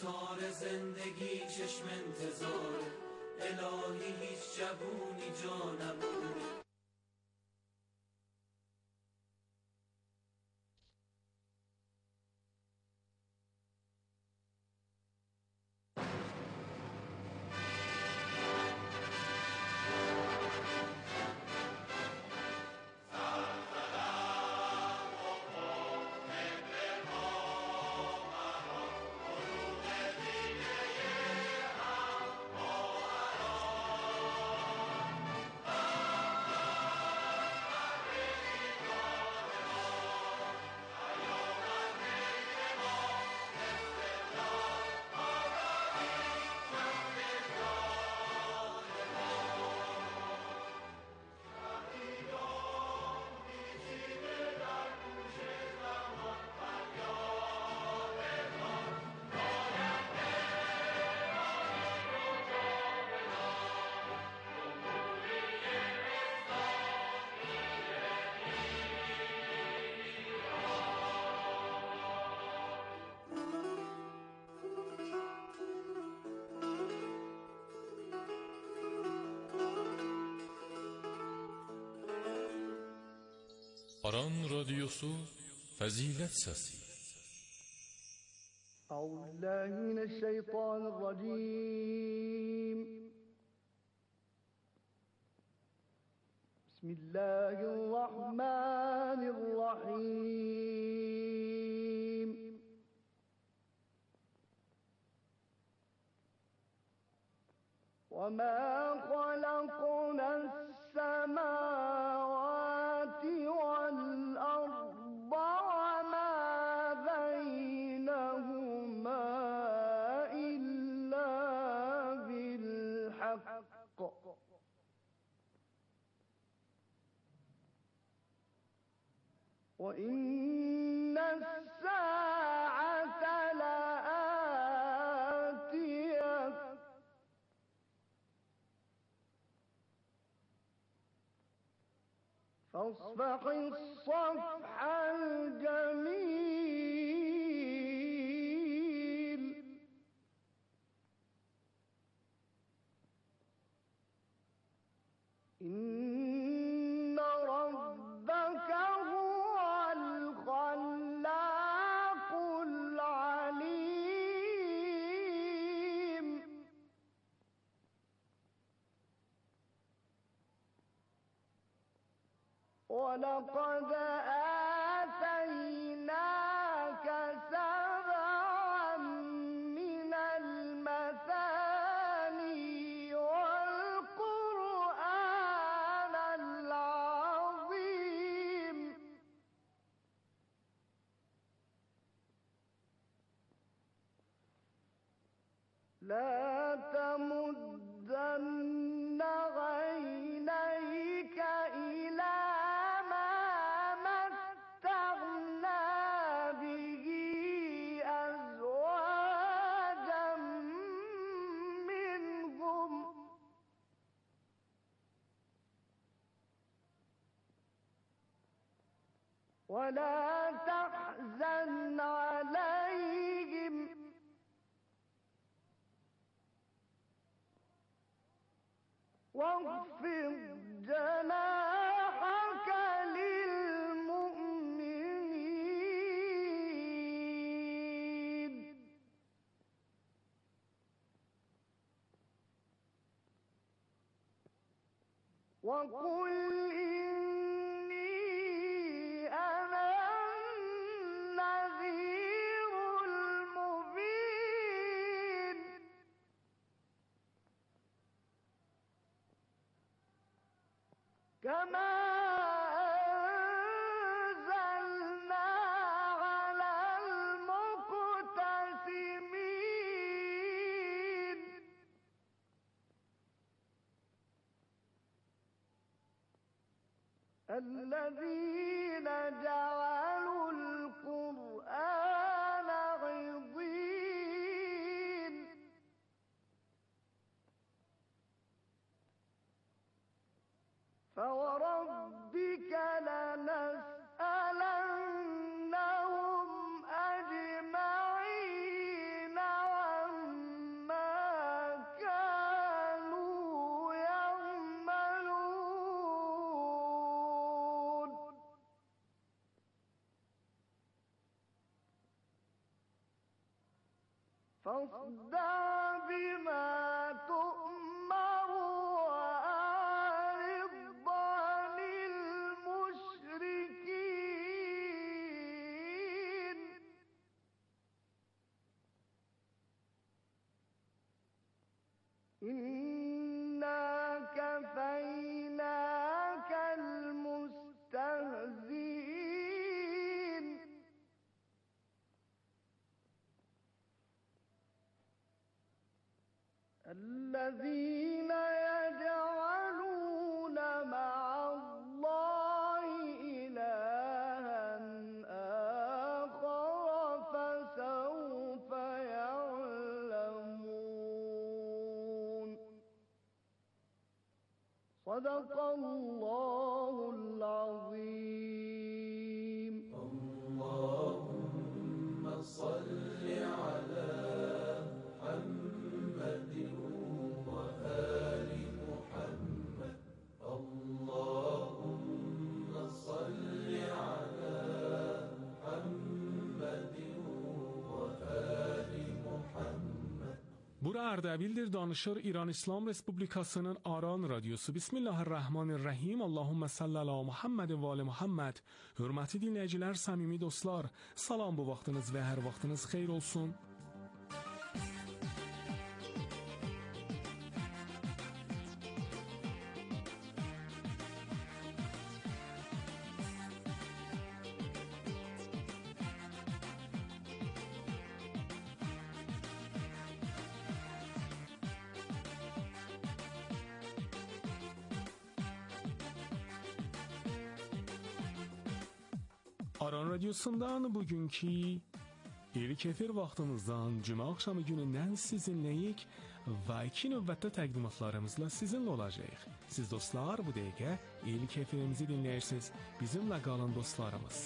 رخسار زندگی چشم انتظاره، الهی هیچ جوونی جا نمونه. Aran Radyosu Fazilet Sesi. Euzubillahimineşşeytanirracim. Bismillahirrahmanirrahim. وَمَا خَلَقْنَا السَّمَاوَاتِ وَالْأَرْضَ وَمَا بَيْنَهُمَا إِلَّا بِالْحَقِّ وَإِنَّ السَّاعَةَ لَآتِيَةٌ فاصفح الصفح الجميل إن ربك هو الخلاق العليم وَلَقَدْ آتَيْنَاكَ سَبْعًا مِنَ الْمَثَانِي وَالْقُرْآنَ الْعَظِيمَ لَا تَمُدَّنَّ عَيْنَيْكَ إِلَى مَا مَتَّعْنَا بِهِ أَزْوَاجًا مِّنْهُمْ وَلَا تَحْزَنْ عَلَيْهِمْ واخفض جناحك للمؤمنين وقل إني أنا النذير المبين كما أنزلنا على المقتسمين الذين جعلوا القرآن عضين فوربك لنسألنهم أجمعين وما فاصدع بما تؤمر وأعرض عن المشركين إنا كفيناك المستهزئين الذين يجعلون مع الله إلها آخر فسوف يعلمون صدق الله العظيم. اللهم صل على محمد وآل محمد. اللهم صل على محمد وآل محمد. Bura Ərdəbildir, danışır İran İslam Respublikasının Aran Radyosu. Bismillahirrahmanirrahim. Allahumma salli ala Muhammed və ali Muhammed. Hörmətli dinləyicilər, səmimi dostlar, salam, bu vaxtınız və hər vaxtınız xeyir olsun. Aran Radyosu'ndan bugünkü ilk efir vaxtımızdan Cuma axşamı günündən sizinləyik və iki növbətdə təqdimatlarımızla sizinlə olacağıq. Siz dostlar bu dəqiqə ilk efirimizi dinləyirsiniz. Bizimlə qalın dostlarımız.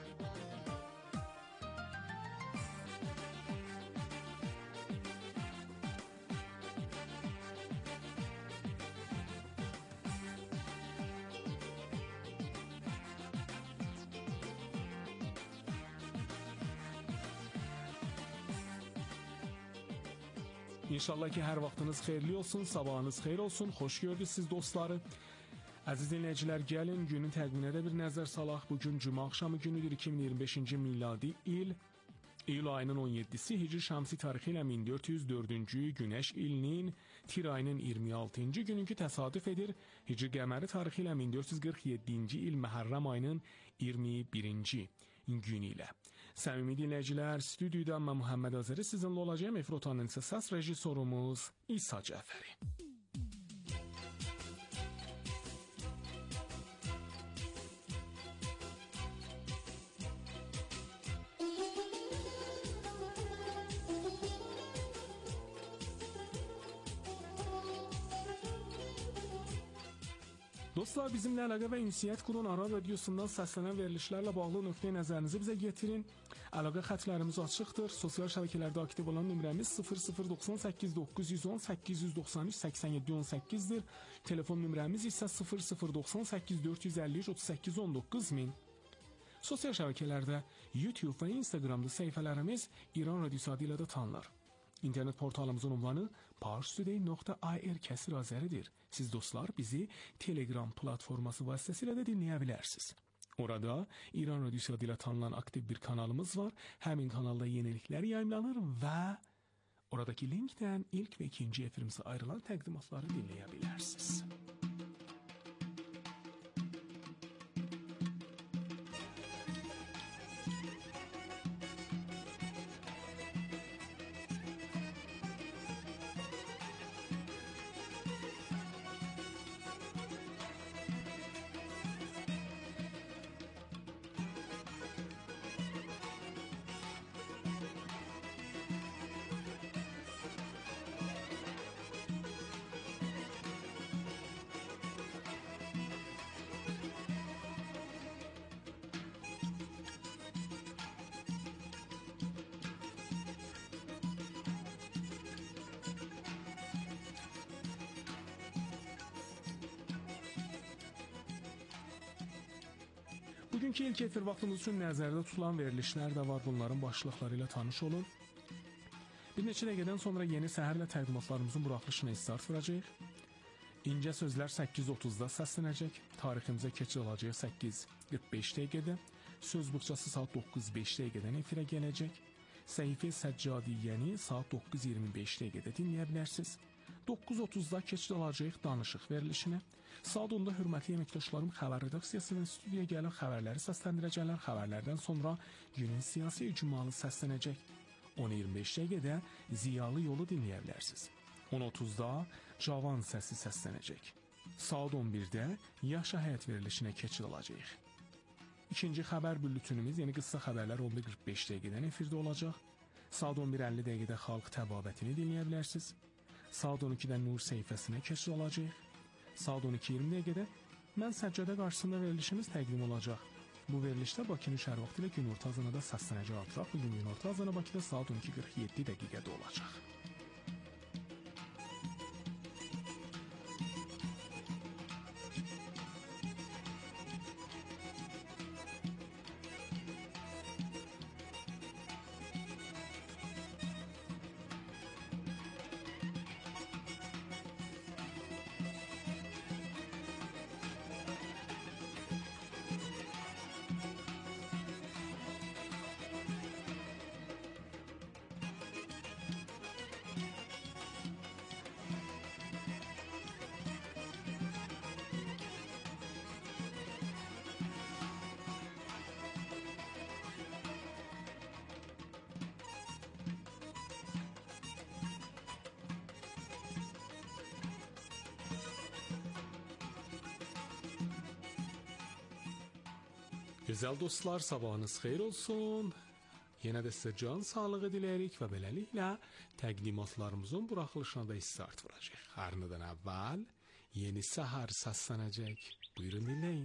İnşallah ki, hər vaxtınız xeyirli olsun, sabahınız xeyir olsun, xoş gördük siz dostları. Əziz dinləyicilər, gəlin günün təqviminə də bir nəzər salaq. Bugün Cuma axşamı günüdür, 2025-ci miladi il. İyul ayının 17-si, Hicri Şəmsi tarixi ilə 1404-cü Günəş ilinin Tir ayının 26-cı gününkü təsadüf edir. Hicri qəməri tarixi ilə 1447-ci il Məhərrəm ayının 21-ci günü ilə. Səmimi dinləyicilər, stüdyodan mən Muhammed Azəri sizinlə olacağım. Efir otağının isə səs rejissorumuz İsa Cəfəri. Dostlar, bizimlə əlaqə və ünsiyyət qurun. Aran Radyosu'ndan səslənən verilişlərlə bağlı nöqteyi nəzərinizi bizə getirin. Əlaqə xətlərimiz açıqdır. Sosial şəbəkələrdə aktiv olan nömrəmiz 0098 910 893 87 18-dir. Telefon nömrəmiz isə 0098 453 38 19 min. Sosial şəbəkələrdə YouTube və Instagramda səhifələrimiz İran Radyosu adı ilə də tanınır. İnternet portalımızın ünvanı parstoday.ir kəsir azəridir. Siz dostlar bizi Telegram platforması vasitəsilə də dinləyə bilərsiniz. Orada İran Radyosu adıyla tanınan aktiv bir kanalımız var. Həmin kanalda yeniliklər yayımlanır və oradakı linkdən ilk və ikinci efirimizə ayrılan təqdimatları dinləyə bilərsiniz. Bugünkü ilk efir vaxtımız üçün nəzərdə tutulan verilişlər də var. Bunların başlıqları ilə tanış olun. Bir neçə dəqiqədən sonra yeni səhərlə təqdimatlarımızın buraxılışına start vuracağıq. İncə sözlər 8:30-da səslənəcək. Tariximizə keçid olacaq 8:45 dəqiqədə. Söz buxçası saat 9:05 dəqiqədən efirə gələcək. Səhifə Səccadiyyəni saat 9:25 dəqiqədə dinləyə bilərsiniz. 9:30-da keçid olacaq danışıq verilişinə. Saat 10-da hörmətli əməkdaşlarım xəbər redaksiyasının studiyaya gəlib xəbərləri səsləndirəcəklər. Xəbərlərdən sonra günün siyasi icmalı səslənəcək. 10:25 dəqiqədə Ziyalı yolu dinləyə bilərsiniz. 10:30-da Cavan səsi səslənəcək. Saat 11-də Yaşa həyat verilişinə keçid olacaq. İkinci xəbər bülletinimiz, yəni qısa xəbərlər 11:45 dəqiqədən efirdə olacaq. Saat 11:50 dəqiqədə xalq təbabətini dinləyə bilərsiniz. Saat 12-də Nur səhifəsinə keçid olacaq. Saat 12:20 dəqiqədə Mən Səccədə qarşısında verilişimiz təqdim olacaq. Bu verilişdə Bakının şəhər vaxtı ilə günorta azanada səslənəcək artıraq. Bugün günorta azanı Bakıda saat 12:47 dəqiqədə olacaq. Gözəl dostlar, sabahınız xeyir olsun. Yenə də sizə can sağlığı diləyirik və beləliklə təqdimatlarımızın buraxılışına da start vuracaq. Hər nədən əvvəl yeni səhər səslənəcək. Buyurun dinləyin.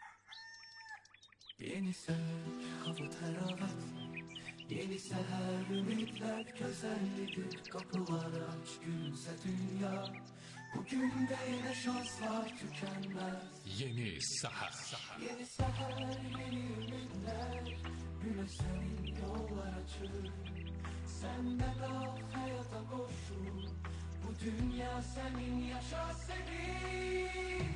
Yeni sök, hava təravət. Yeni səhər, ümidlər, gözəllidir. Qapılar aç, gülsə dünya. Bugün də yenə şanslar tükənməz. Yeni səhər. Yeni səhər, yeni ümidlər. Günə sənin yollar açır. Sən də qal həyata qoşul. Bu dünya sənin, yaşa sevin.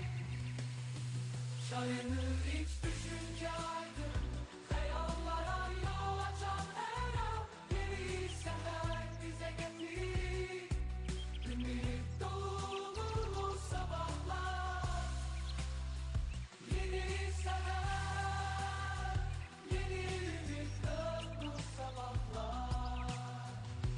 Şayanır iç düşüncə aydın. Xəyallara yol açan hər an. Yeni səhər bizə gətir. Ümid dolu sabahlar. Yeni səhər, yeni ümid dolu sabahlar.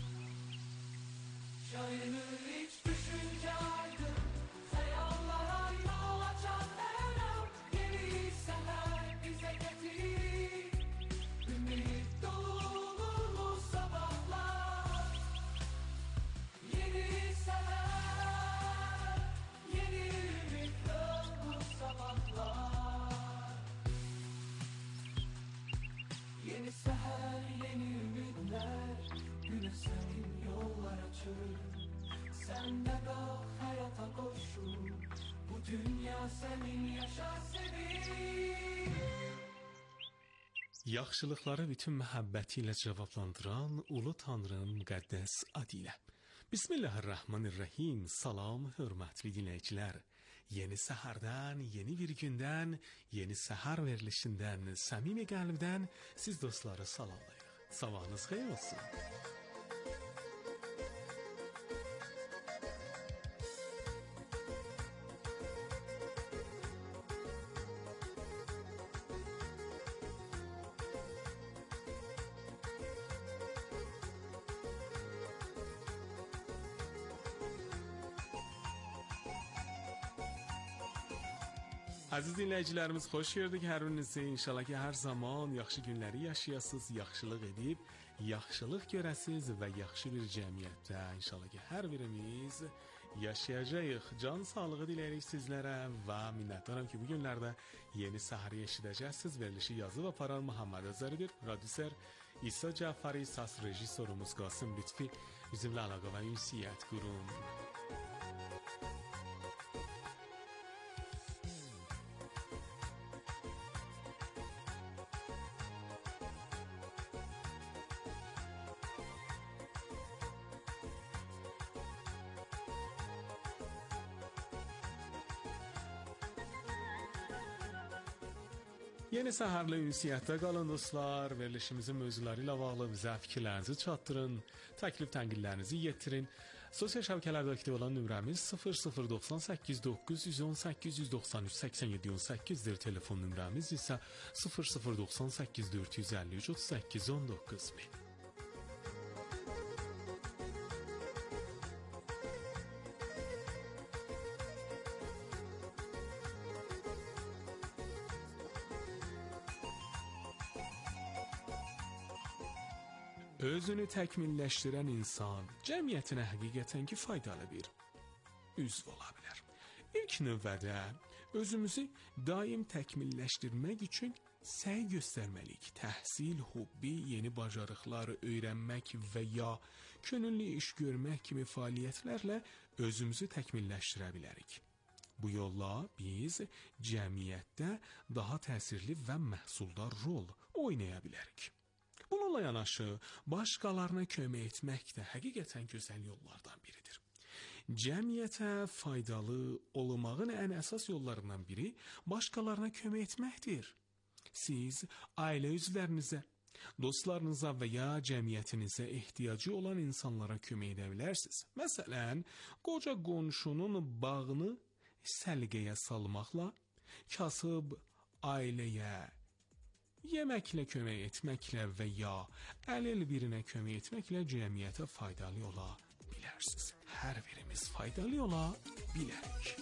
Şayanır iç düşüncə aydın. Xəyallara yol açan hər an. Yeni səhər bizə gətir. Ümid dolu sabahlar. Yeni səhər, yeni ümid dolu sabahlar. Yeni səhər, yeni ümidlər. Günə sənin yollar açır. Sən də qalx həyata qoşul. Bu dünya sənin, yaşa sevin. Yaxşılıqları bütün məhəbbəti ilə cavablandıran Ulu Tanrının müqəddəs adı ilə. Bismillahirrahmanirrahim. Salam, hörmətli dinləyicilər. Yeni səhərdən, yeni bir gündən, yeni səhər verilişindən, səmimi qəlbdən siz dostları salamlayırıq. Sabahınız xeyir olsun. Əziz dinləyicilərimiz, xoş gördük hər birinizi. İnşallah ki, hər zaman yaxşı günləri yaşayasınız, yaxşılıq edib, yaxşılıq görəsiniz və yaxşı bir cəmiyyətdə inşallah ki, hər birimiz yaşayacağıq. Can sağlığı diləyirik sizlərə və minnətdaram ki, bu günlərdə yeni səhəri eşidəcəksiniz. Verilişi yazıb aparan Muhammed Özəridir. Prodüser İsa Cəfəri, səs rejissorumuz Qasım Lütfi bizimlə əlaqə və ünsiyyət qurun. Yeni səhərli ünsiyyətdə qalın dostlar. Verilişimizin mövzuları ilə bağlı bizə fikirlərinizi çatdırın, təklif tənqidlərinizi yetirin. Sosial şəbəkələrdə aktiv olan nömrəmiz 0098 918 193 87 18-dir. Telefon nömrəmiz isə 0098 453 38 19. Özünü təkmilləşdirən insan cəmiyyətinə həqiqətən ki faydalı bir üzv ola bilər. İlk növbədə özümüzü daim təkmilləşdirmək üçün səy göstərməliyik. Təhsil, hobbi, yeni bacarıqları öyrənmək və ya könüllü iş görmək kimi fəaliyyətlərlə özümüzü təkmilləşdirə bilərik. Bu yolla biz cəmiyyətdə daha təsirli və məhsuldar rol oynaya bilərik. Bununla yanaşı, başqalarına kömək etmək də həqiqətən gözəl yollardan biridir. Cəmiyyətə faydalı olmağın ən əsas yollarından biri başqalarına kömək etməkdir. Siz ailə üzvlərinizə, dostlarınıza və ya cəmiyyətinizə ehtiyacı olan insanlara kömək edə bilərsiniz. Məsələn, qoca qonşunun bağını səliqəyə salmaqla, kasıb ailəyə yeməklə kömək etməklə və ya əlil birinə kömək etməklə cəmiyyətə faydalı ola bilərsiniz. Hər birimiz faydalı ola bilərik.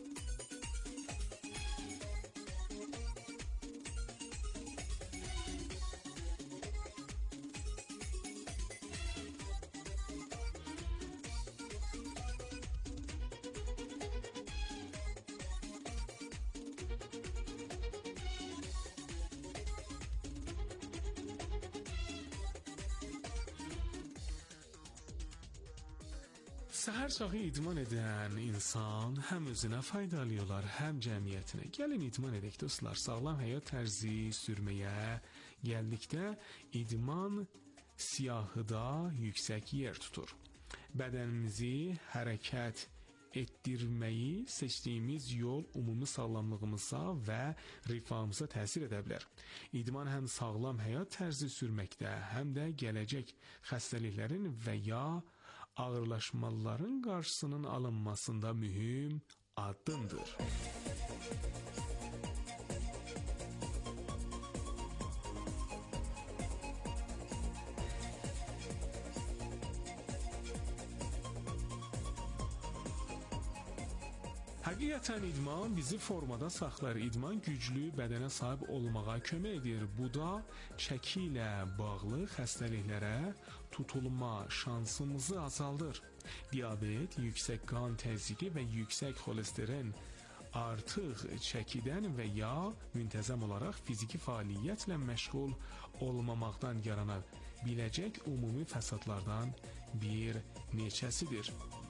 Səhər çağı idman edən insan həm özünə faydalı olar, həm cəmiyyətinə. Gəlin idman edək dostlar. Sağlam həyat tərzi sürməyə gəldikdə idman siyahıda yüksək yer tutur. Bədənimizi hərəkət etdirməyi seçdiyimiz yol ümumi sağlamlığımıza və rifahımıza təsir edə bilər. İdman həm sağlam həyat tərzi sürməkdə, həm də gələcək xəstəliklərin və ya ağırlaşmaların qarşısının alınmasında mühüm addımdır. Həqiqətən idman bizi formada saxlar. İdman güclü bədənə sahib olmağa kömək edir. Bu da çəki ilə bağlı xəstəliklərə tutulma şansımızı azaldır. Diabet, yüksək qan təzyiqi və yüksək xolesterin artıq çəkidən və ya müntəzəm olaraq fiziki fəaliyyətlə məşğul olmamaqdan yarana biləcək ümumi fəsadlardan bir neçəsidir.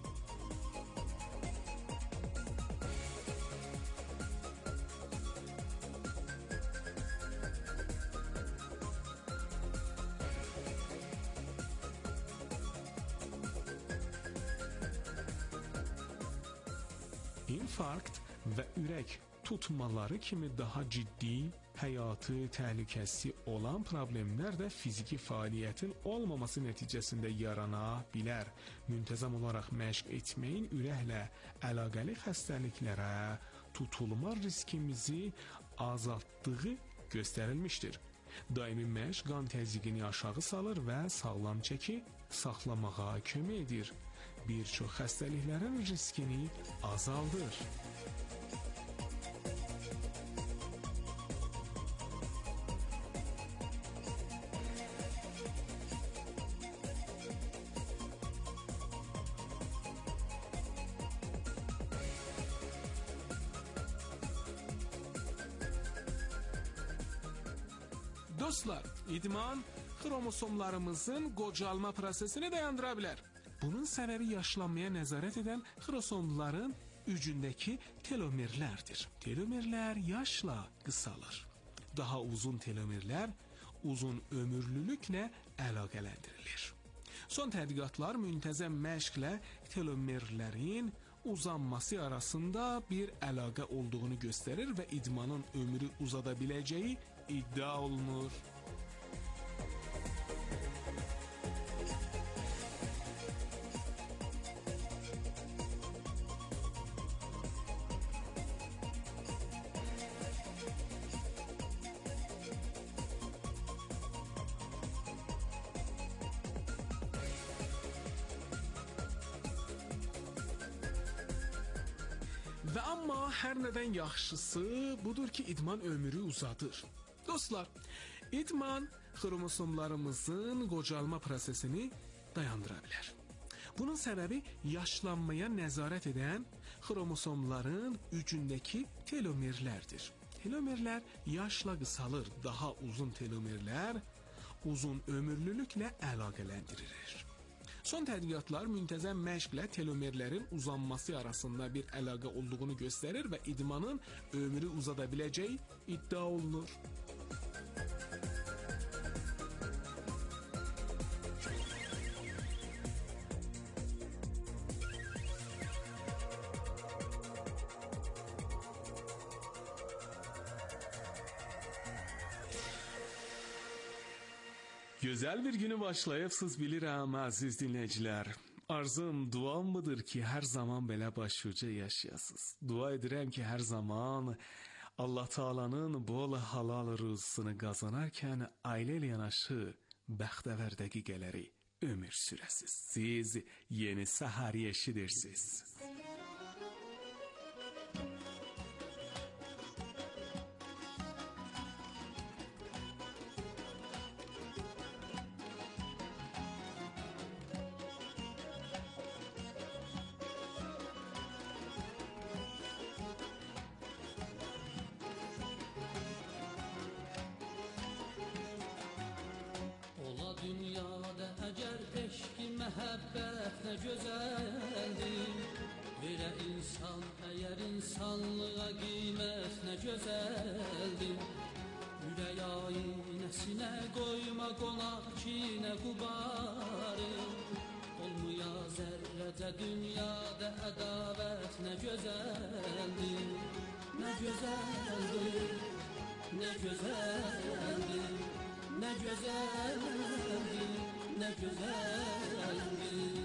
İnfarkt və ürək tutmaları kimi daha ciddi, həyatı təhlükəsi olan problemlər də fiziki fəaliyyətin olmaması nəticəsində yarana bilər. Müntəzəm olaraq məşq etməyin ürəklə əlaqəli xəstəliklərə tutulma riskimizi azaltdığı göstərilmişdir. Daimi məşq qan təzyiqini aşağı salır və sağlam çəki saxlamağa kömək edir. Bir çox xəstəliklərin riskini azaldır. Dostlar, idman xromosomlarımızın qocalma prosesini dayandıra bilər. Bunun səbəbi yaşlanmaya nəzarət edən xromosomların ucundakı telomerlərdir. Telomerlər yaşla qısalır. Daha uzun telomerlər uzun ömürlülüklə əlaqələndirilir. Son tədqiqatlar müntəzəm məşqlə telomerlərin uzanması arasında bir əlaqə olduğunu göstərir və idmanın ömrü uzada biləcəyi iddia olunur. Və amma hər nədən yaxşısı budur ki, idman ömrü uzadır. Dostlar, idman xromosomlarımızın qocalma prosesini dayandıra bilər. Bunun səbəbi yaşlanmaya nəzarət edən xromosomların ucundakı telomerlərdir. Telomerlər yaşla qısalır, daha uzun telomerlər uzun ömürlülüklə əlaqələndirilir. Son tədqiqatlar müntəzəm məşqlə telomerlərin uzanması arasında bir əlaqə olduğunu göstərir və idmanın ömrü uzada biləcəyi iddia olunur. Gözəl bir günü başlayıbsınız bilirəm, əziz dinləyicilər. Arzum, duam mıdır ki, hər zaman belə başuca yaşayasınız. Dua edirəm ki, hər zaman Allah Taala'nın bol halal rızqını qazanarkən ailə ilə yanaşı bəxtəvər dəqiqələri ömür sürəsiz. Siz yeni səhəri eşidirsiniz. Dünyada əgər eşqi məhəbbət nə gözəldir. Verə insan əgər insanlığa qiymət nə gözəldir. Ürək aynəsinə qoyma qonaq ki nə qubarı. Olmuya zərrəcə dünyada ədavət nə gözəldir. Nə gözəldir, nə gözəldir. Ne güzeldir, ne güzeldir.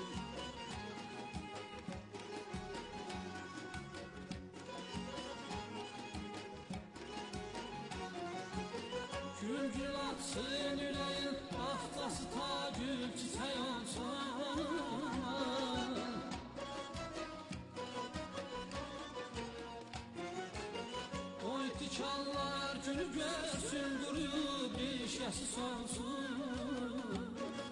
Gül gül atsın yüreğin, bahtası tacül çiçek olsun. Oy dikanlar gülü görsün, quruyub işəsi sonsun.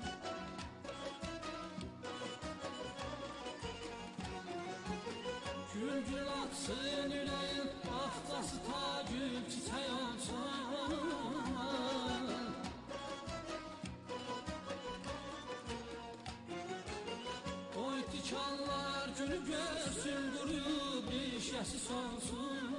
Gül gül atsın yüreğin, bahtası tacül çiçek olsun. Oy dikanlar gülü görsün, quruyub işəsi sonsun.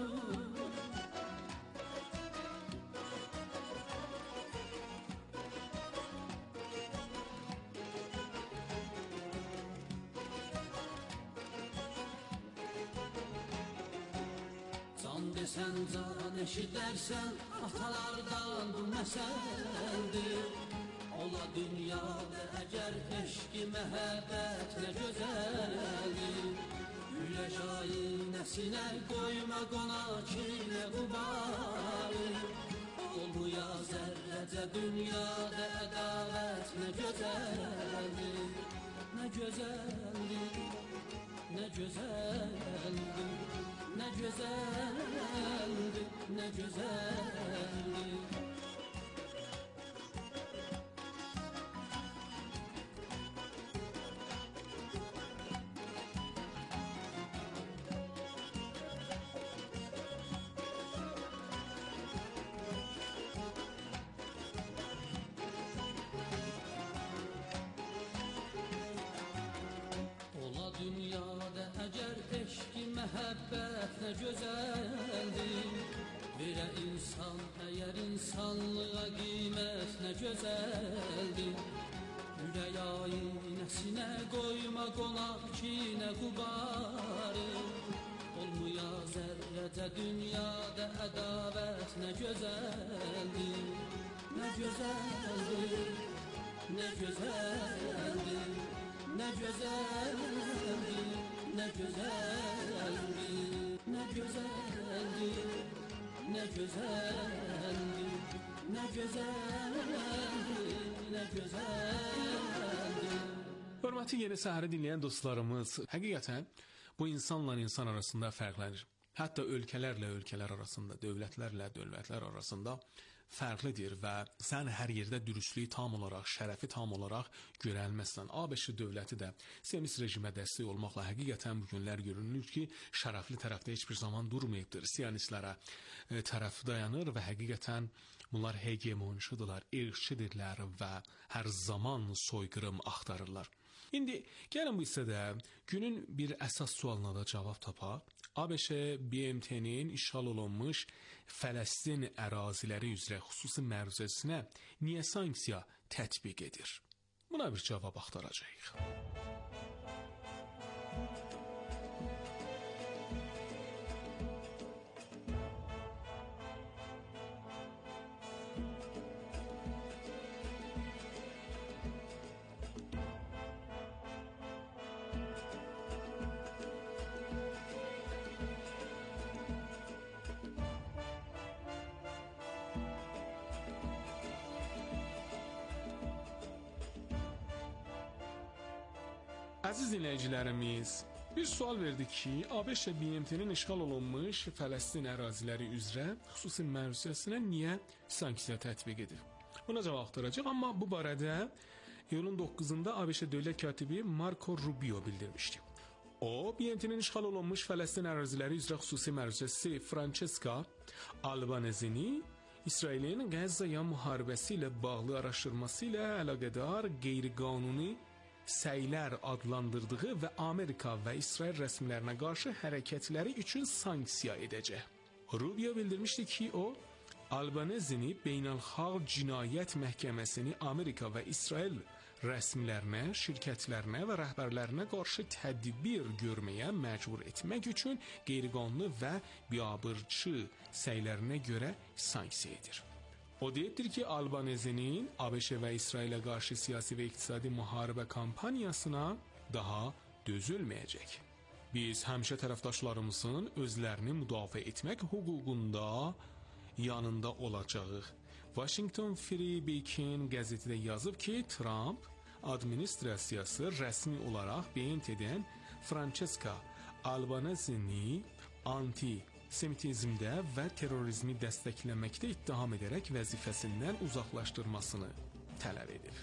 Desen can eşidersen atalardan bu meseldir. Ola dünyada eğer eşki məhəbbət ne güzeldir. Güleş aynəsinə koyma qonaq ki ne qubarı. Olmuya zərrəcə dünyada ədavət ne güzeldir. Ne güzeldir, ne güzeldir. Ne güzeldir, ne güzeldir. Ola dünyada əgər eşki məhəbbət nə gözəldir. Verə insan əgər insanlığa qiymət nə gözəldir. Ürək aynəsinə qoyma qonaq ki nə qubarı. Olmuya zərrəcə dünyada ədavət nə gözəldir, nə gözəldir, nə gözəldir, nə gözəldir, nə gözəldir, nə gözəldir, nə gözəldir, nə gözəldir, nə gözəldir. Hörmətli Yeni Səhəri dinləyən dostlarımız, həqiqətən bu insanla insan arasında fərqlənir. Hətta ölkələrlə ölkələr arasında, dövlətlərlə dövlətlər arasında fərqlidir və sən hər yerdə dürüstlüyü tam olaraq, şərəfi tam olaraq görəlməzsən. ABŞ dövləti də Siyonist rejimə dəstək olmaqla həqiqətən bu günlər görünür ki, şərəfli tərəfdə heç bir zaman durmayıbdır. Siyonistlərə tərəf dayanır və həqiqətən bunlar hegemonçudurlar, irqçidirlər və hər zaman soyqırım axtarırlar. İndi gəlin bu hissədə günün bir əsas sualına da cavab tapaq. ABŞ BMT-nin işğal olunmuş Fələstin əraziləri üzrə xüsusi məruzəsinə niyə sanksiya tətbiq edir? Buna bir cavab axtaracağıq. Əziz dinləyicilərimiz, bir sual verdik ki, ABŞ BMT-nin işğal olunmuş Fələstin əraziləri üzrə xüsusi məruzəsinə niyə sanksiya tətbiq edir? Buna cavab axtaracaq, amma bu barədə iyulun 9-da ABŞ dövlət katibi Marco Rubio bildirmişdi. O, BMT-nin işğal olunmuş Fələstin əraziləri üzrə xüsusi məruzəsi Francesca Albanezini İsrailin Qəzzaya müharibəsi ilə bağlı araşdırması ilə əlaqədar qeyri-qanuni səylər adlandırdığı və Amerika və İsrail rəsmilərinə qarşı hərəkətləri üçün sanksiya edəcək. Rubio bildirmişdi ki, o, Albanezini Beynəlxalq Cinayət Məhkəməsini Amerika və İsrail rəsmilərinə, şirkətlərinə və rəhbərlərinə qarşı tədbir görməyə məcbur etmək üçün qeyri-qanuni və biabırçı səylərinə görə sanksiya edir. O deyibdir ki, Albanezinin ABŞ və İsrailə qarşı siyasi və iqtisadi müharibə kampaniyasına daha dözülməyəcək. Biz həmişə tərəfdaşlarımızın özlərini müdafiə etmək hüququnda yanında olacağıq. Washington Free Beacon qəzeti də yazıb ki, Trump administrasiyası rəsmi olaraq BMT-dən Francesca Albanezini antisemitizmdə və terrorizmi dəstəkləməkdə ittiham edərək vəzifəsindən uzaqlaşdırmasını tələb edib.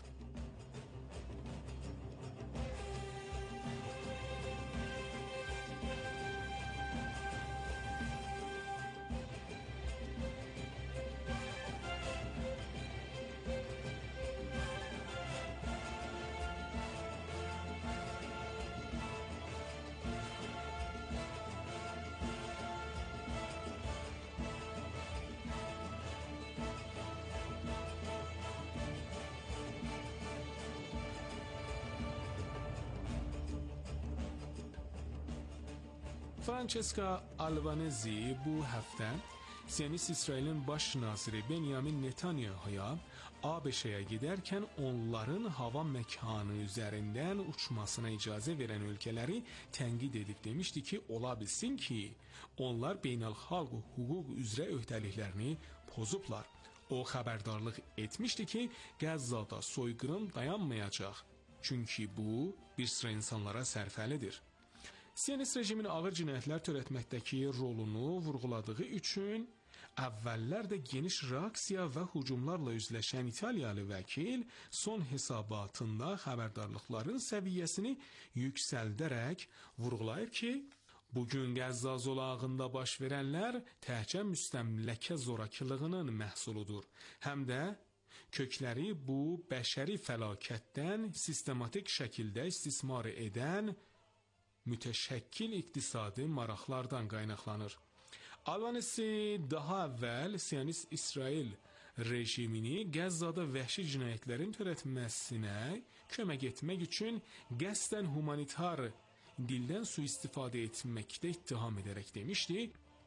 Francesca Albanezi bu həftə Siyonist İsrailin baş naziri Benyamin Netanyahu'ya ABŞ-yə gedərkən onların hava məkanı üzərindən uçmasına icazə verən ölkələri tənqid edib demişdi ki, ola bilsin ki, onlar beynəlxalq hüquq üzrə öhdəliklərini pozublar. O xəbərdarlıq etmişdi ki, Qəzzada soyqırım dayanmayacaq, çünki bu bir sıra insanlara sərfəlidir. Siyonist rejimin ağır cinayətlər törətməkdəki rolunu vurğuladığı üçün əvvəllər də geniş reaksiya və hücumlarla üzləşən İtaliyalı vəkil son hesabatında xəbərdarlıqların səviyyəsini yüksəldərək vurğulayır ki, bugün Qəzza zolağında baş verənlər təhcə müstəmləkə zorakılığının məhsuludur. Həm də kökləri bu bəşəri fəlakətdən sistematik şəkildə istismar edən mütəşəkkil iqtisadi maraqlardan qaynaqlanır. Albanezi daha əvvəl Siyonist İsrail rejimini Qəzzada vəhşi cinayətlərin törətməsinə kömək etmək üçün qəsdən humanitar dildən sui-istifadə etməkdə ittiham edərək demişdi,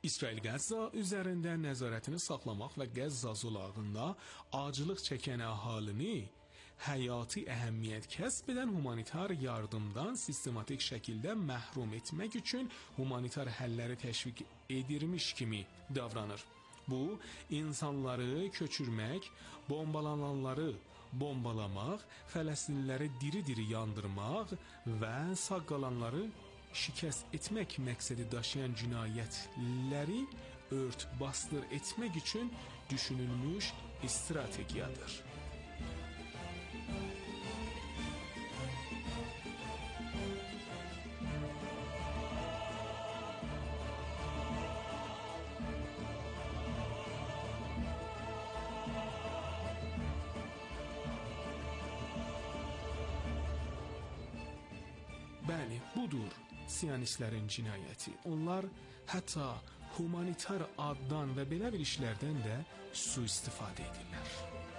İsrail Qəzza üzərində nəzarətini saxlamaq və Qəzza zolağında acılıq çəkən əhalini həyati əhəmiyyət kəsb edən humanitar yardımdan sistematik şəkildə məhrum etmək üçün humanitar həlləri təşviq edirmiş kimi davranır. Bu, insanları köçürmək, bombalananları bombalamaq, Fələstinliləri diri-diri yandırmaq və sağ qalanları şikəst etmək məqsədi daşıyan cinayətləri ört-basdır etmək üçün düşünülmüş strategiyadır. Bəli, budur Siyonistlərin cinayəti. Onlar hətta humanitar addan və belə bir işlərdən də sui-istifadə edirlər.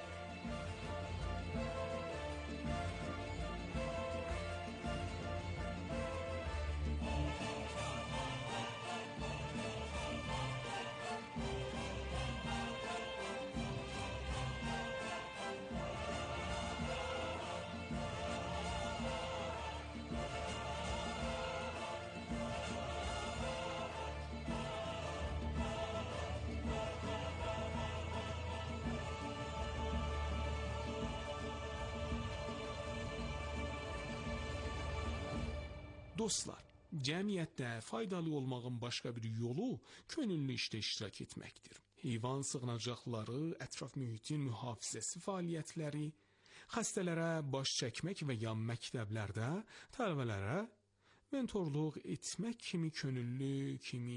Dostlar, cəmiyyətdə faydalı olmağın başqa bir yolu könüllü işdə iştirak etməkdir. Heyvan sığınacaqları, ətraf mühitin mühafizəsi fəaliyyətləri, xəstələrə baş çəkmək və ya məktəblərdə tələbələrə mentorluq etmək kimi könüllü kimi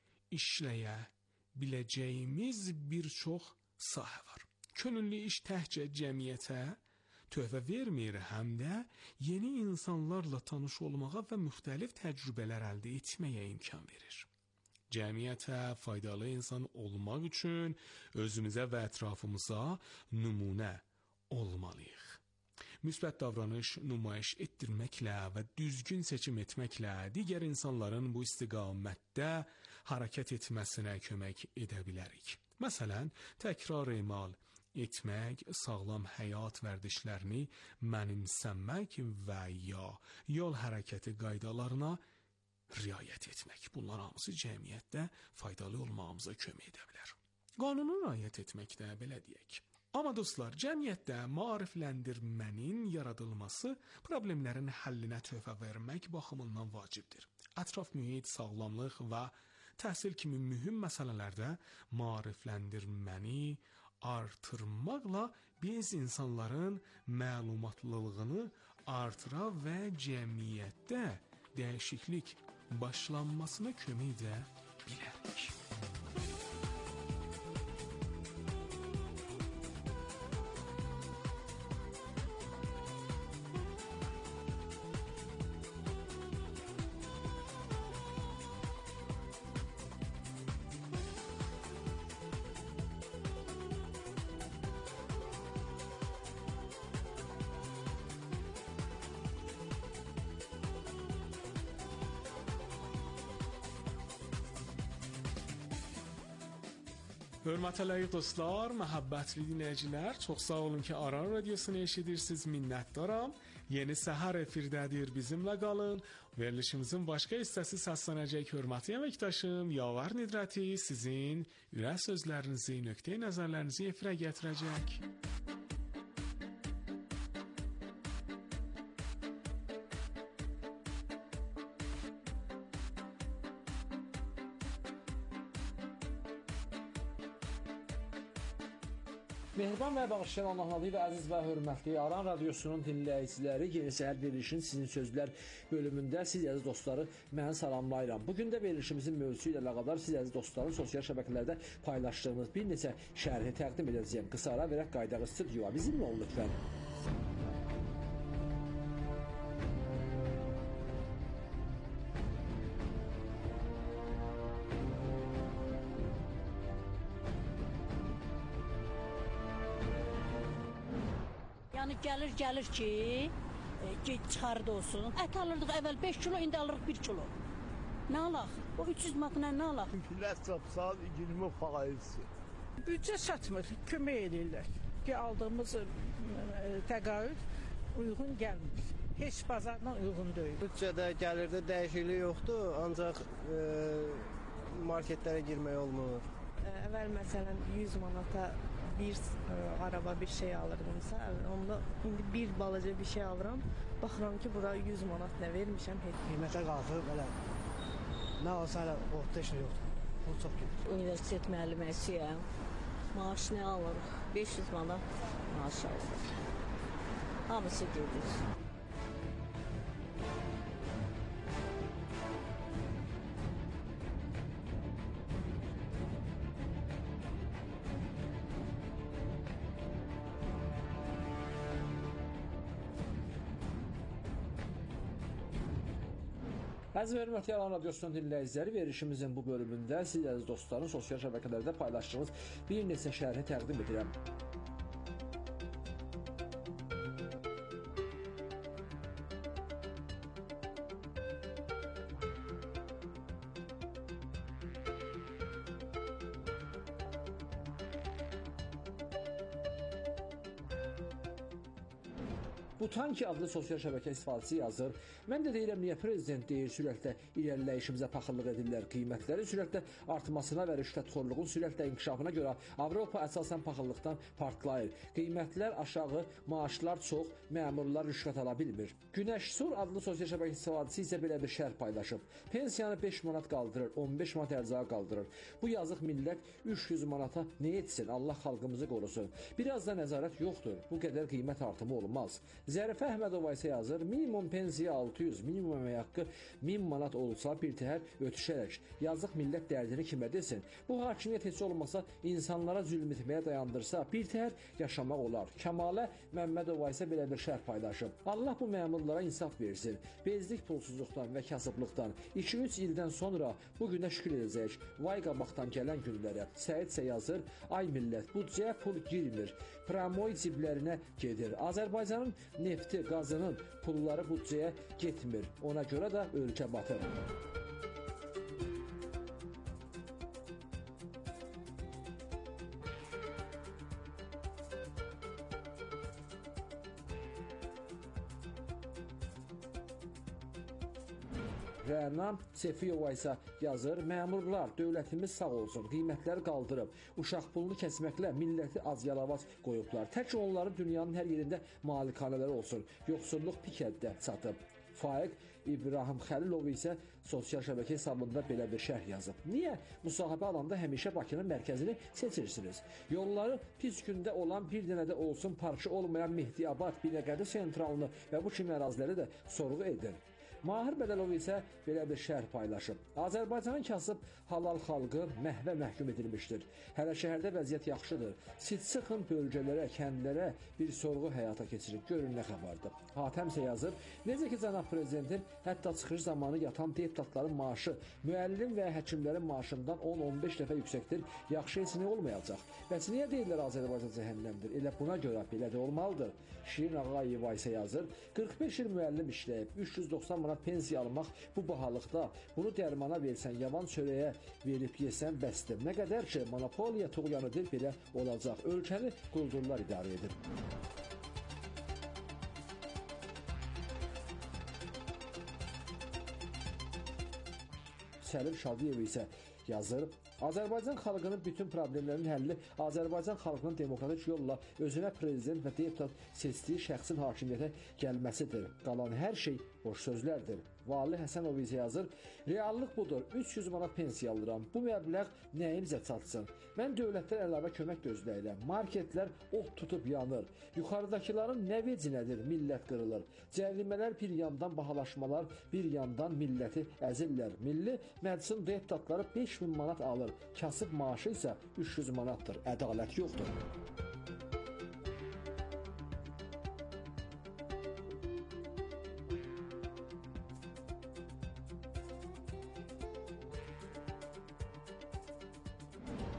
işləyə biləcəyimiz bir çox sahə var. Könüllü iş təkcə cəmiyyətə töhfə vermir, həm də yeni insanlarla tanış olmağa və müxtəlif təcrübələr əldə etməyə imkan verir. Cəmiyyətə faydalı insan olmaq üçün özümüzə və ətrafımıza nümunə olmalıyıq. Müsbət davranış nümayiş etdirməklə və düzgün seçim etməklə digər insanların bu istiqamətdə hərəkət etməsinə kömək edə bilərik. Məsələn, təkrar emal etmək, sağlam həyat vərdişlərini mənimsəmək və ya yol hərəkəti qaydalarına riayət etmək. Bunlar hamısı cəmiyyətdə faydalı olmağımıza kömək edə bilər. Qanuna riayət etmək də belə deyək. Amma dostlar, cəmiyyətdə maarifləndirmənin yaradılması problemlərin həllinə töhfə vermək baxımından vacibdir. Ətraf mühit, sağlamlıq və təhsil kimi mühüm məsələlərdə maarifləndirməni artırmaqla biz insanların məlumatlılığını artıra və cəmiyyətdə dəyişiklik başlanmasına kömək edə bilərik. Hörmətli layiq dostlar, məhəbbətli dinləyicilər, çox sağ olun ki, Aran Radiosunu eşidirsiniz, minnətdaram. Yeni səhər efirdədir, bizimlə qalın. Verilişimizin başqa hissəsi səslənəcək. Hörmətli əməkdaşım Yavar Nidrəti sizin ürək sözlərinizi, nöqteyi nəzərlərinizi efirə gətirəcək. Mehriban və bağışlayan Allahın adı ilə əziz və hörmətli Aran Radiosunun dinləyiciləri, Yeni Səhər verilişinin Sizin Sözlər bölümündə siz əziz dostları mən salamlayıram. Bugün də verilişimizin mövzusu ilə əlaqədar siz əziz dostların sosial şəbəkələrdə paylaşdığınız bir neçə şərhi təqdim edəcəyəm. Qısa ara verək, qayıdaq studiyaya. Bizimlə olun lütfən. Yəni gəlir ki, çıxardı olsun. Ət alırdıq əvvəl 5 kilo, indi alırıq 1 kilo. Nə alaq? O 300 manatla nə alaq? Ləssab saat 20 faizsi. Büdcə çatmır, kömək edirlər ki, aldığımız təqaüd uyğun gəlmir. Heç bazarla uyğun deyil. Büdcədə gəlirdə dəyişiklik yoxdur, ancaq marketlərə girmək olmur. Əvvəl məsələn 100 manata bir araba bir şey alırdımsa, onda indi bir balaca bir şey alıram. Baxıram ki, bura 100 manat nə vermişəm heç. Qiymətə qalxıb belə. Nə olsa elə orta işlə yoxdur. Bu çox gedir. Universitet müəlliməsiyəm. Maaş nə alırıq? 500 manat maaş alırıq. Hamısı gedir. Əziz və hörmətli Aran Radiosunun dinləyiciləri, verilişimizin bu bölümündə siz əziz dostların sosial şəbəkələrdə paylaşdığınız bir neçə şərhi təqdim edirəm. Butanki adlı sosial şəbəkə istifadəçisi yazır. Mən də deyirəm, niyə prezident deyir, sürətlə irəliləyişimizə paxıllıq edirlər, qiymətlərin sürətlə artmasına və rüşvətxorluğun sürətlə inkişafına görə Avropa əsasən paxıllıqdan partlayır. Qiymətlər aşağı, maaşlar çox, məmurlar rüşvət ala bilmir. Günəşsur adlı sosial şəbəkə istifadəçisi isə belə bir şərh paylaşıb. Pensiyanı 5 manat qaldırır, 15 manat ərzağı qaldırır. Bu yazıq millət 300 manata nə etsin? Allah xalqımızı qorusun. Biraz da nəzarət yoxdur. Bu qədər qiymət artımı olmaz. Zərifə Əhmədova isə yazır, minimum pensiya 600, minimum əmək haqqı 1000 manat olsa bir təhər ötüşərək. Yazıq millət dərdini kimə desin? Bu hakimiyyət heç olmasa insanlara zülm etməyə dayandırsa, bir təhər yaşamaq olar. Kəmalə Məmmədova isə belə bir şərh paylaşıb. Allah bu məmurlara insaf versin. Bezdik pulsuzluqdan və kasıblıqdan. 2-3 ildən sonra bu günə şükür edəcək. Vay qabaqdan gələn günlərə. Səid isə yazır, ay millət, büdcəyə pul girmir. Pramoy ciblərinə gedir. Azərbaycanın nefti, qazının pulları büdcəyə getmir. Ona görə də ölkə batır. Rəna Sefiyova isə yazır, məmurlar, dövlətimiz sağ olsun, qiymətləri qaldırıb, uşaq pulunu kəsməklə milləti az yalavac qoyublar. Tək onların dünyanın hər yerində malikanələri olsun, yoxsulluq pik həddə çatıb. Faiq İbrahim Xəlilov isə sosial şəbəkə hesabında belə bir şərh yazıb. Niyə müsahibə alanda həmişə Bakının mərkəzini seçirsiniz? Yolları pis gündə olan bir dənə də olsun parça olmayan Mehdiyabad, Binəqədi sentralını və bu kimi əraziləri də sorğu edin. Mahir Bədəlov isə belə bir şərh paylaşıb. Azərbaycanın kasıb halal xalqı məhvə məhkum edilmişdir. Hələ şəhərdə vəziyyət yaxşıdır. Siz çıxın bölgələrə, kəndlərə bir sorğu həyata keçirin. Görün nə xəbərdir. Hatəm isə yazıb, necə ki cənab prezidentin hətta çıxış zamanı yatan deputatların maaşı müəllim və həkimlərin maaşından 10-15 dəfə yüksəkdir. Yaxşı heç nə olmayacaq. Bəs niyə deyirlər Azərbaycan cəhənnəmdir? Elə buna görə belə də olmalıdır. Şirin Ağayeva isə yazır, 45 il müəllim işləyib, 390 manat pensiya almaq bu bahalıqda, bunu dərmana versən, yavan çörəyə verib yesən bəsdir. Nə qədər ki, monopoliya tuğyanıdır, belə olacaq. Ölkəni quldurlar idarə edir. Səlim Şadiyev isə yazır, Azərbaycan xalqının bütün problemlərinin həlli Azərbaycan xalqının demokratik yolla özünə prezident və deputat seçdiyi şəxsin hakimiyyətə gəlməsidir. Qalan hər şey boş sözlərdir. Vali Həsənov isə yazır, reallıq budur, 300 manat pensiya alıram. Bu məbləğ nəyimizə çatsın? Mən dövlətdən əlavə kömək gözləyirəm. Marketlər ot tutub yanır. Yuxarıdakıların nə vecinədir, millət qırılır. Cərimələr bir yandan, bahalaşmalar bir yandan milləti əzirlər. Milli Məclisin deputatları 5000 manat alır. Kasıb maaşı isə 300 manatdır. Ədalət yoxdur.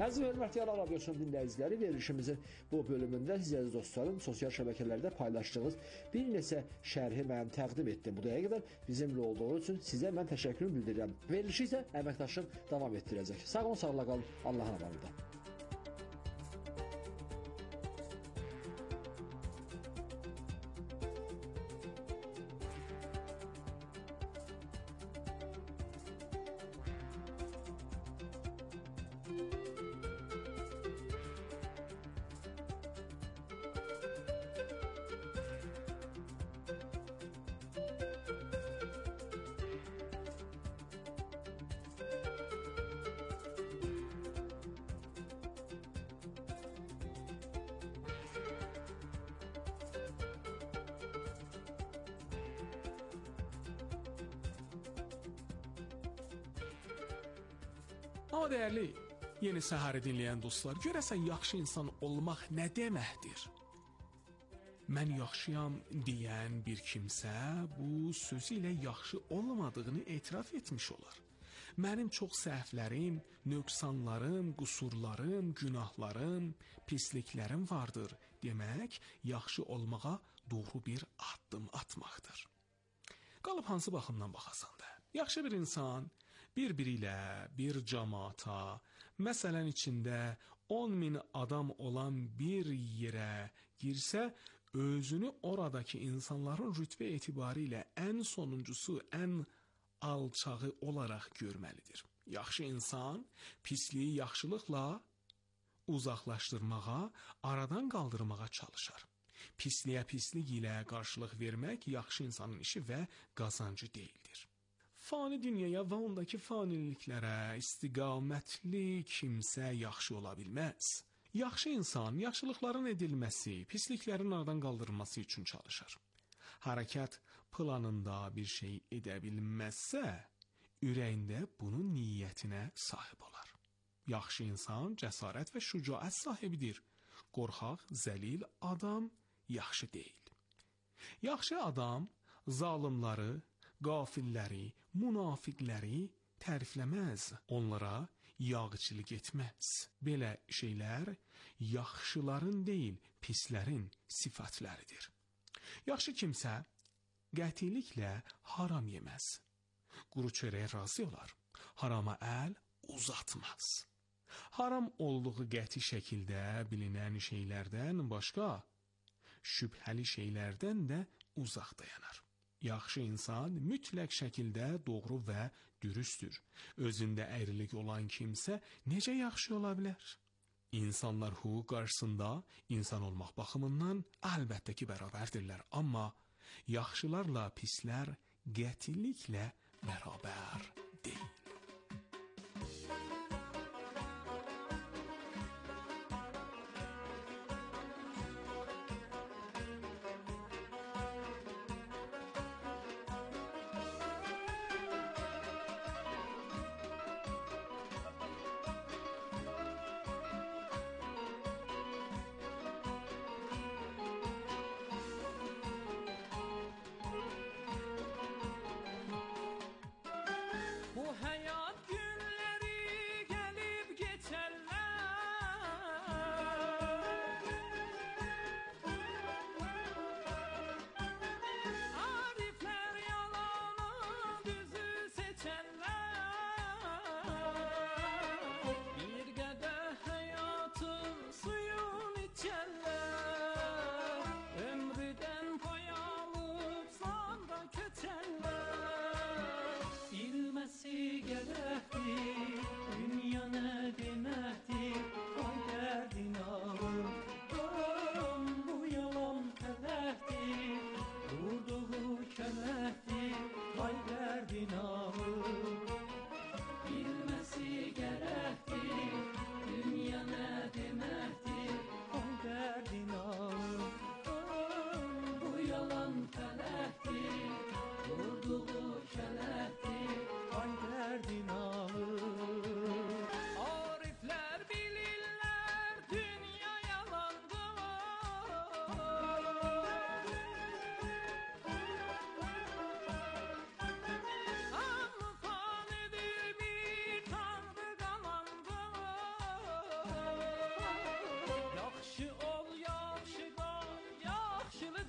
Əziz və hörmətli Aran Radiosunun dinləyiciləri, verilişimizin bu bölümündə siz əziz dostlarım sosial şəbəkələrdə paylaşdığınız bir neçə şərhi mən təqdim etdim. Bu dəqiqə qədər bizimlə olduğunuz üçün sizə mən təşəkkürümü bildirirəm. Verilişi isə əməkdaşım davam etdirəcək. Sağ olun, sağlıqla qalın. Allahın amanında. Amma dəyərli, yeni səhəri dinləyən dostlar, görəsən yaxşı insan olmaq nə deməkdir? Mən yaxşıyam deyən bir kimsə bu sözü ilə yaxşı olmadığını etiraf etmiş olar. Mənim çox səhvlərim, nöqsanlarım, qüsurlarım, günahlarım, pisliklərim vardır demək, yaxşı olmağa doğru bir addım atmaqdır. Qalıb hansı baxımdan baxasan da. Yaxşı bir insan bir-biri ilə, bir cəmaata, məsələn içində 10.000 adam olan bir yerə girsə, özünü oradakı insanların rütbə etibarı ilə ən sonuncusu, ən alçağı olaraq görməlidir. Yaxşı insan pisliyi yaxşılıqla uzaqlaşdırmağa, aradan qaldırmağa çalışar. Pisliyə pislik ilə qarşılıq vermək yaxşı insanın işi və qazancı deyildir. Fani dünyaya və ondakı faniliklərə istiqamətli kimsə yaxşı ola bilməz. Yaxşı insan yaxşılıqların edilməsi, pisliklərin aradan qaldırılması üçün çalışır. Hərəkət planında bir şey edə bilməzsə, ürəyində bunun niyyətinə sahib olar. Yaxşı insan cəsarət və şücaət sahibidir. Qorxaq, zəlil adam yaxşı deyil. Yaxşı adam zalımları, qafilləri, münafiqləri tərifləməz, onlara yağçılıq etməz. Belə şeylər yaxşıların deyil, pislərin sifətləridir. Yaxşı kimsə qətiliklə haram yeməz. Quru çörəyə razı olar, harama əl uzatmaz. Haram olduğu qəti şəkildə bilinən şeylərdən başqa, şübhəli şeylərdən də uzaq dayanar. Yaxşı insan mütləq şəkildə doğru və dürüsttür. Özündə əyrilik olan kimsə necə yaxşı ola bilər? İnsanlar hüquq qarşısında insan olmaq baxımından əlbəttə ki, bərabərdirlər. Amma yaxşılarla pislər qətiliklə bərabər deyil. Bu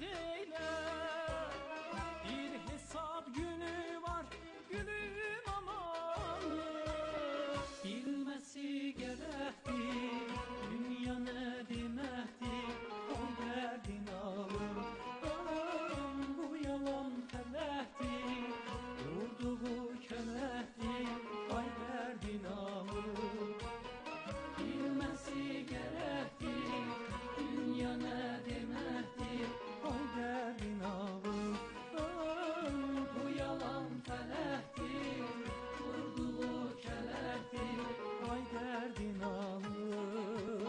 yazıq eylə. Bir hesab günü var gülüm aman. Bilməsi gərəkdir dünya nə deməkdir. O dərdin alır bu yalan fələkdir. Vurduğu kələkdir ay dərdin alır. Bilməsi gərəkdir dünya nə deməkdir. Ay dərdin alır bu yalan fələkdir. Vurduğu kələkdir ay dərdin alır.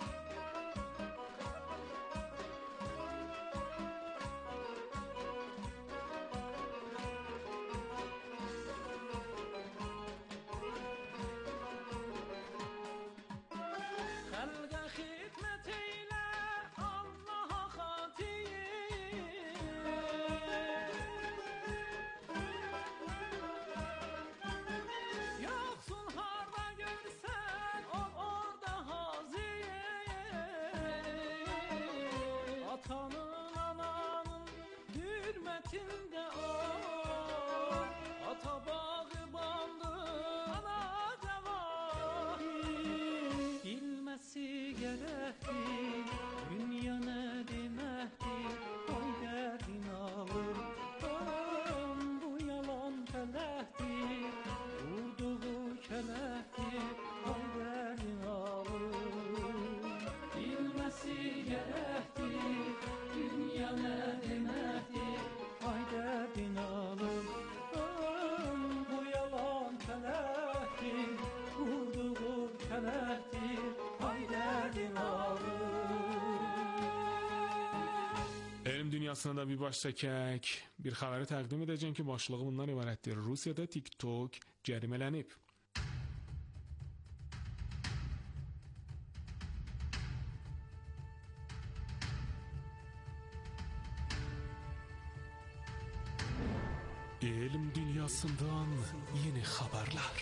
Xalqa xidmət eylə Allaha xatir. Yoxsul harda görsən orada hazir. Atanın ananın hürmətində ol. Ata bağbandı ana cavahir. Bilməsi gərəkdir dünya nə deməkdir. Ay dərdin alır bu yalan fələkdir. Vurduğu kələkdir ay dərdin alır. Bilməsi gərəkdir dünya nə deməkdir. Ay dərdin alır bu yalan fələkdir. Vurduğu kələkdir ay dərdin alır. Elm dünyasına da bir baş çəkək. Bir xəbəri təqdim edəcəm ki, başlığı bundan ibarətdir. Rusiyada TikTok cərimələnib. Elm dünyasından yeni xəbərlər.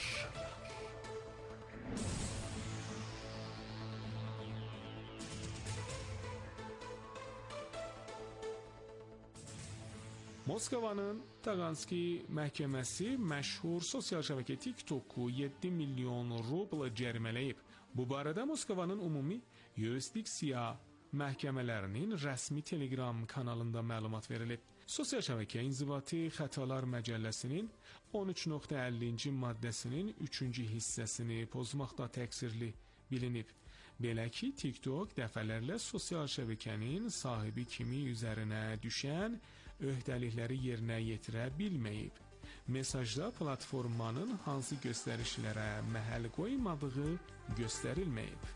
Moskvanın Taqanski məhkəməsi məşhur sosial şəbəkə TikToku 7 milyon rubl cərimələyib. Bu barədə Moskvanın ümumi yurisdiksiya məhkəmələrinin rəsmi Telegram kanalında məlumat verilib. Sosial şəbəkə İnzibati Xətalar Məcəlləsinin 13.50-ci maddəsinin 3-cü hissəsini pozmaqda təqsirli bilinib. Belə ki, TikTok dəfələrlə sosial şəbəkənin sahibi kimi üzərinə düşən öhdəlikləri yerinə yetirə bilməyib. Mesajda platformanın hansı göstərişlərə məhəl qoymadığı göstərilməyib.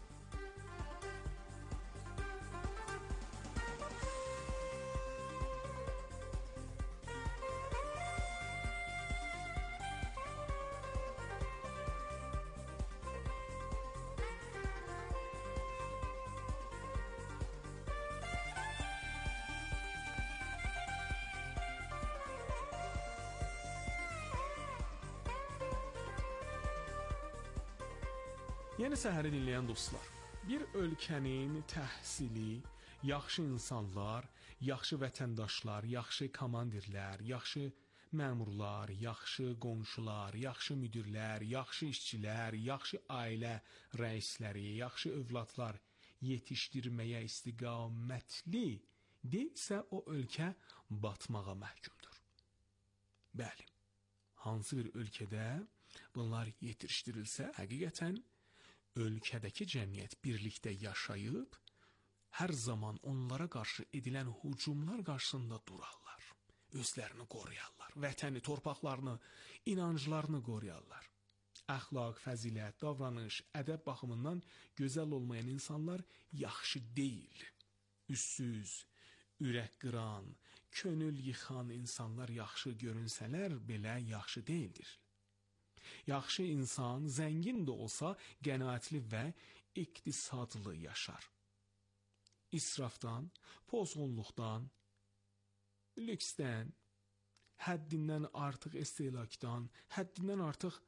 Yeni səhəri dinləyən dostlar, bir ölkənin təhsili, yaxşı insanlar, yaxşı vətəndaşlar, yaxşı komandirlər, yaxşı məmurlar, yaxşı qonşular, yaxşı müdirlər, yaxşı işçilər, yaxşı ailə rəisləri, yaxşı övladlar yetişdirməyə istiqamətli deyilsə, o ölkə batmağa məhkumdur. Bəli, hansı bir ölkədə bunlar yetişdirilsə, həqiqətən ölkədəki cəmiyyət birlikdə yaşayıb, hər zaman onlara qarşı edilən hücumlar qarşısında durarlar, özlərini qoruyarlar, vətəni, torpaqlarını, inanclarını qoruyarlar. Əxlaq, fəzilət, davranış, ədəb baxımından gözəl olmayan insanlar yaxşı deyil. Üssüz, ürək qıran, könül yıxan insanlar yaxşı görünsələr belə yaxşı deyildir. Yaxşı insan zəngin də olsa qənaətli və iqtisadlı yaşar. İsrafdan, pozğunluqdan, lüksdən, həddindən artıq istehlakdan, həddindən artıq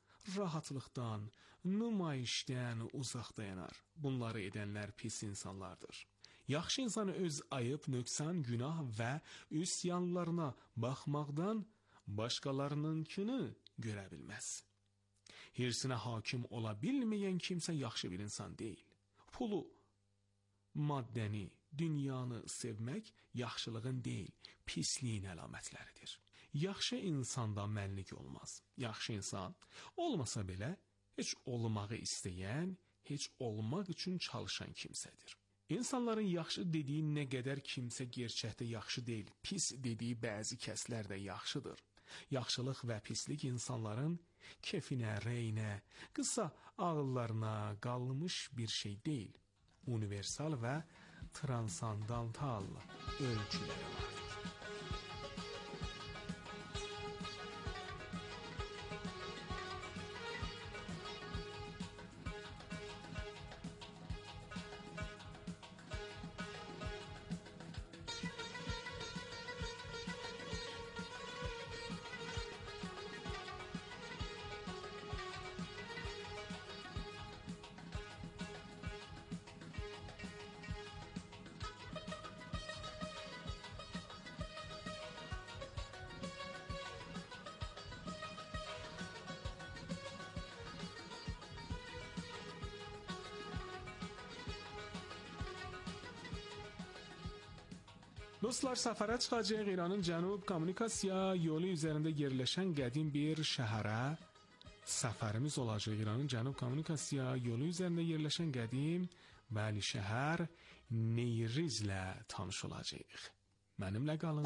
rahatlıqdan, nümayişdən uzaq dayanar. Bunları edənlər pis insanlardır. Yaxşı insan öz ayıb, nöqsan, günah və üsyanlarına baxmaqdan başqalarınınkini görə bilməz. Hirsinə hakim ola bilməyən kimsə yaxşı bir insan deyil. Pulu, maddəni, dünyanı sevmək yaxşılığın deyil, pisliyin əlamətləridir. Yaxşı insanda mənlik olmaz. Yaxşı insan olmasa belə heç olmağı istəyən, heç olmaq üçün çalışan kimsədir. İnsanların yaxşı dediyi nə qədər kimsə gerçəkdə yaxşı deyil, pis dediyi bəzi kəslər də yaxşıdır. Yaxşılıq və pislik insanların kefinə, rəyinə, qısa ağıllarına qalmış bir şey deyil. Universal və transandantal ölçüləri vardır. Dostlar, səfərə çıxacağıq. İranın Cənub Kommunikasiya yolu üzərində yerləşən qədim bir şəhərə səfərimiz olacaq. İranın Cənub Kommunikasiya yolu üzərində yerləşən qədim şəhər Neyrizlə tanış olacağıq. Mənimlə qalın.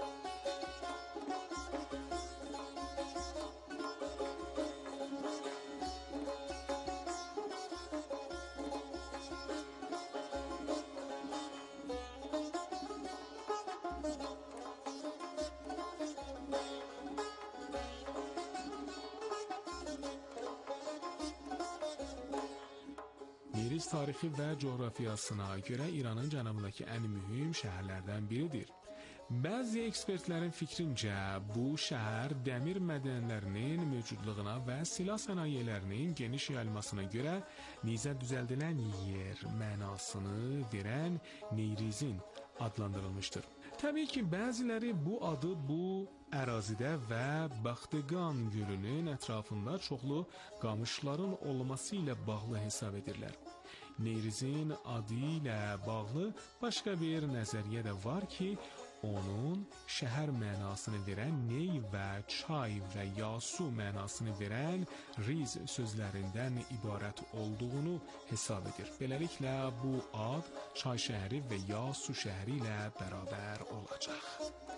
Neyriz tarixi və coğrafiyasına görə İranın cənubundakı ən mühüm şəhərlərdən biridir. Bəzi ekspertlərin fikrincə bu şəhər dəmir mədənlərinin mövcudluğuna və silah sənayelərinin geniş yayılmasına görə nizə düzəldilən yer mənasını verən Neyrizin adlandırılmışdır. Təbii ki, bəziləri bu adı bu ərazidə və Baxtıqan gölünün ətrafında çoxlu qamışların olması ilə bağlı hesab edirlər. Neyrizin adı ilə bağlı başqa bir nəzəriyyə də var ki, onun şəhər mənasını verən ney və çay və yasu mənasını verən riz sözlərindən ibarət olduğunu hesab edir. Beləliklə bu ad çay şəhəri və yasu şəhəri ilə bərabər olacaq.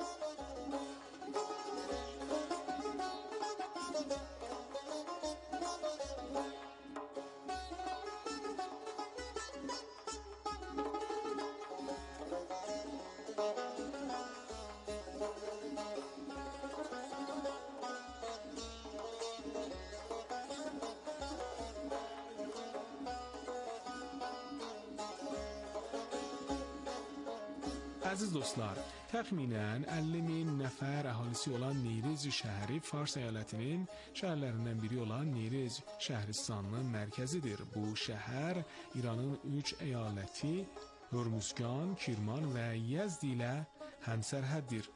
Əziz dostlar, təxminən 50 min nəfər əhalisi olan Neyriz şəhəri Fars əyalətinin şəhərlərindən biri olan Neyriz Şəhristanının mərkəzidir. Bu şəhər İranın 3 əyaləti Hörmüzgan, Kirman və Yezd ilə həmsərhəddir.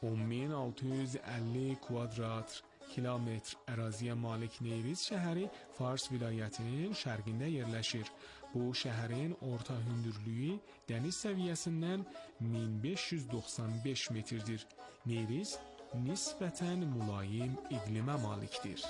10.650 kvadrat kilometr əraziyə malik Neyriz şəhəri Fars vilayətinin şərqində yerləşir. Bu şəhərin orta hündürlüyü dəniz səviyyəsindən 1595 metrdir. Neyriz nisbətən mülayim iqlimə malikdir.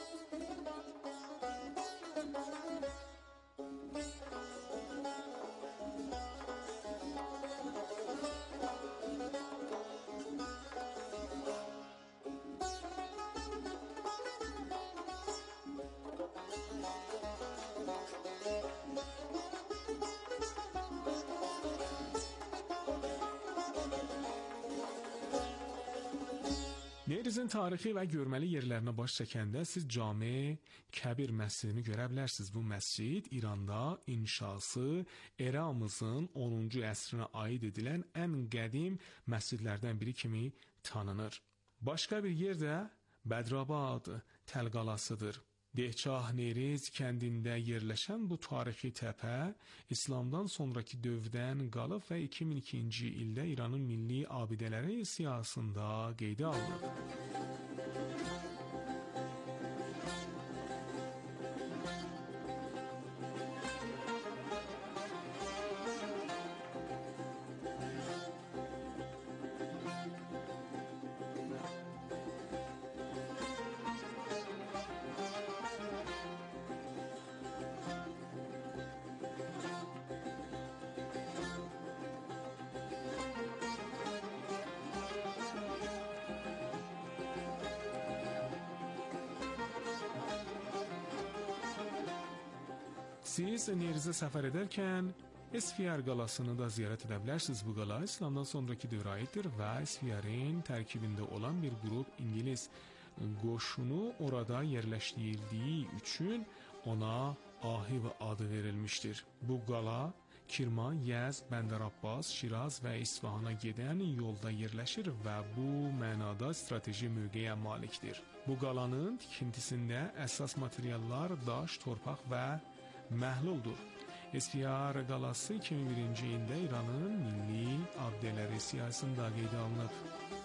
Neyrizin tarixi və görməli yerlərinə baş çəkəndə siz Cami Kəbir məscidini görə bilərsiniz. Bu məscid İranda inşası eramızın 10-cu əsrinə aid edilən ən qədim məscidlərdən biri kimi tanınır. Başqa bir yer də Bədrabad Təlqalasıdır. Dehçah Neriz kəndində yerləşən bu tarixi təpə İslamdan sonraki dövrdən qalıb və 2002-ci ildə İranın milli abidələri siyahısında qeydə alınıb. Siz Nerizə səfər edərkən Esfiyar qalasını da ziyarət edə bilərsiniz. Bu qala İslamdan sonraki dövrə aiddir və Esfiyarın tərkibində olan bir qrup İngilis qoşunu orada yerləşdirildiyi üçün ona Ahiv adı verilmişdir. Bu qala Kirman, Yezd, Bəndər Abbas, Şiraz və İsfahana gedən yolda yerləşir və bu mənada strateji mövqeyə malikdir. Bu qalanın tikintisində əsas materiallar daş, torpaq və məhluldur. Esfiyar qalası 2001-ci ildə İranın milli abidələri siyahısında qeydə alınıb.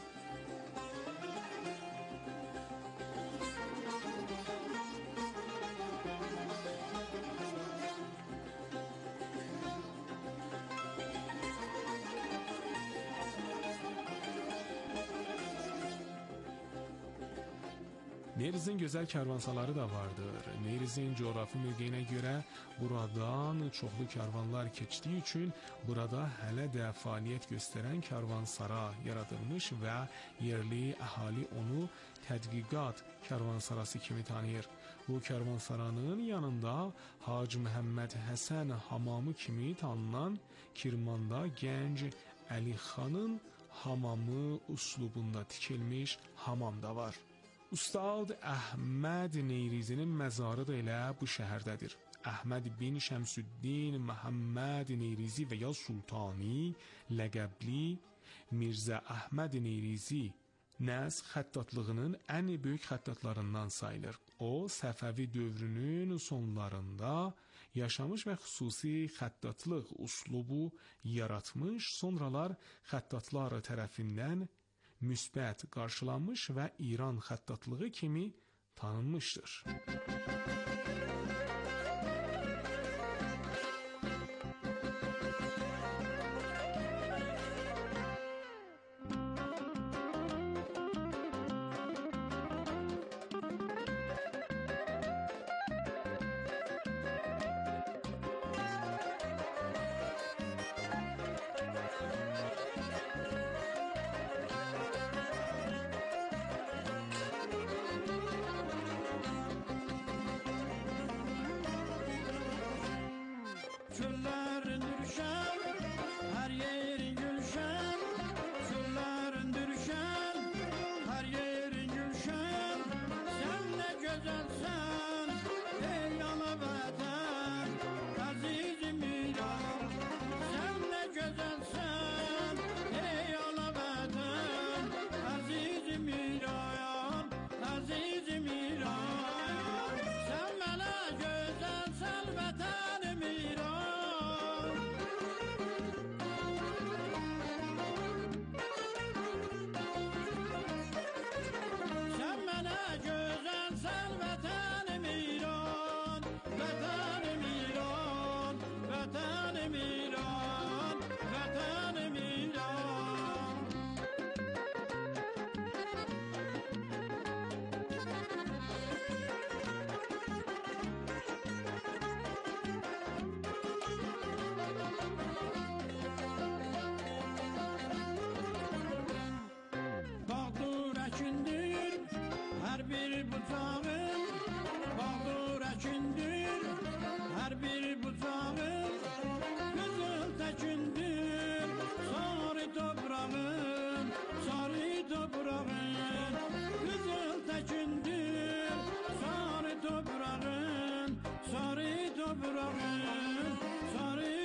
Nerizin gözəl karvansaları da vardır. Nerizin coğrafi mövqeyinə görə buradan çoxlu karvanlar keçdiyi üçün burada hələ də fəaliyyət göstərən karvansara yaradılmış və yerli əhali onu tədqiqat karvansarası kimi tanıyır. Bu karvansaranın yanında Hacı Məhəmməd Həsən hamamı kimi tanınan Kirmanda gənc Əli xanın hamamı üslubunda tikilmiş hamam da var. Ustad Əhməd Neyrizinin məzarı da elə bu şəhərdədir. Əhməd bin Şəmsüddin Məhəmməd Neyrizi və ya Sultani ləqəbli Mirzə Əhməd Neyrizi Nəs xəttatlığının ən böyük xəttatlarından sayılır. O, Səfəvi dövrünün sonlarında yaşamış və xüsusi xəttatlıq üslubu yaratmış, sonralar xəttatlar tərəfindən müsbət qarşılanmış və İran xəttatlığı kimi tanınmışdır. Çöllerin düşer her yer